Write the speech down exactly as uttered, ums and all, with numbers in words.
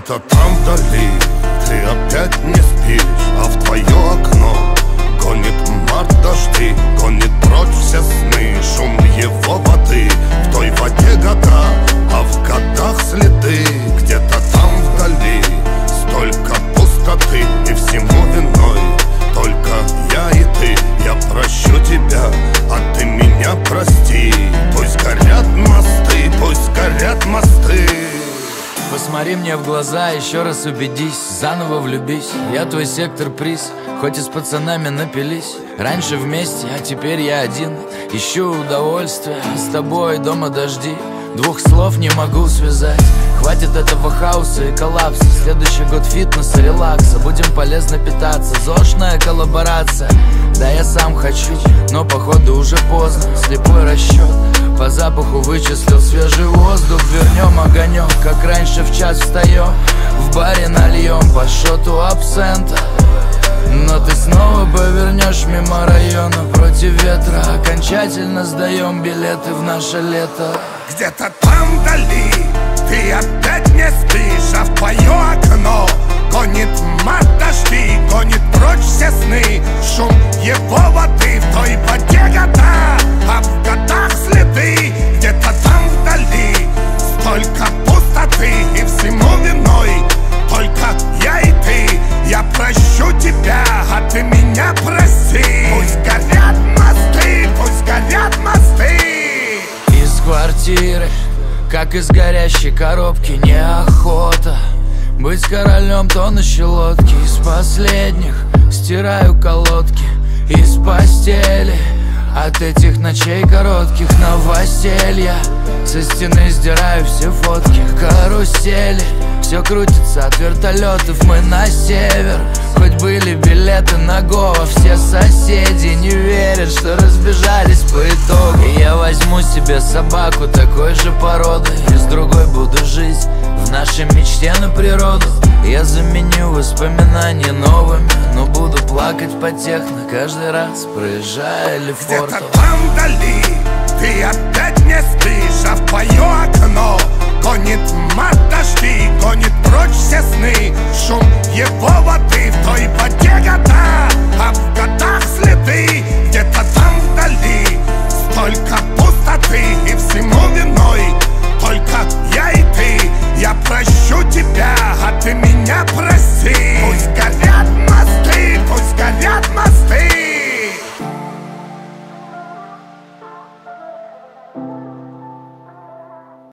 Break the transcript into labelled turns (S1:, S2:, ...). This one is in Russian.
S1: Где-то там вдали ты опять не спишь, а в твое окно гонит март дожди, гонит прочь все сны. Шум его воды, в той воде года, а в годах следы. Где-то там вдали столько пустоты, и всему виной только я и ты. Я прощу тебя, а ты меня прости. Пусть горят мосты, пусть горят мосты.
S2: Посмотри мне в глаза, еще раз убедись, заново влюбись. Я твой сектор приз, хоть и с пацанами напились. Раньше вместе, а теперь я один. Ищу удовольствия, с тобой дома дожди. Двух слов не могу связать. Хватит этого хаоса и коллапса. Следующий год фитнеса, релакса. Будем полезно питаться, зошная коллаборация. Да я сам хочу, но походу уже поздно. Слепой расчет, по запаху вычислил свежий воздух. Вернем огонек, как раньше в час встаем. В баре нальем по шоту абсента. Но ты снова повернешь мимо района против ветра. Окончательно сдаем билеты в наше лето.
S1: Где-то там вдали ты опять не спишь, а в твое окно гонит март дожди, гонит прочь все сны. Шум его воды, в той воде года, а в годах следы. Где-то там вдали столько пустоты, и всему виной только я и ты. Я прощу тебя, а ты меня прости. Пусть горят мосты, пусть горят мосты.
S2: Из квартиры, как из горящей коробки, неохота быть королем тонущей лодки. Из последних стираю колодки, из постели от этих ночей коротких новоселья. Со стены сдираю все фотки, карусели. Все крутится от вертолетов, мы на север. Хоть были билеты на Гоа, все соседи не верят, что разбежались по итогу. И я возьму себе собаку такой же породы, и с другой буду жить в нашей мечте на природу. Я заменю воспоминания новыми, но буду плакать по техно каждый раз, проезжая Лефортово.
S1: Где-то там вдали ты опять не спишь, а в твое окно гонит март дожди, гонит прочь все сны. Шум его воды, в той воде года, а в годах следы. Где-то там вдали столько пустоты, и всему виной только я и ты. Я прощу тебя, а ты меня прости. Пусть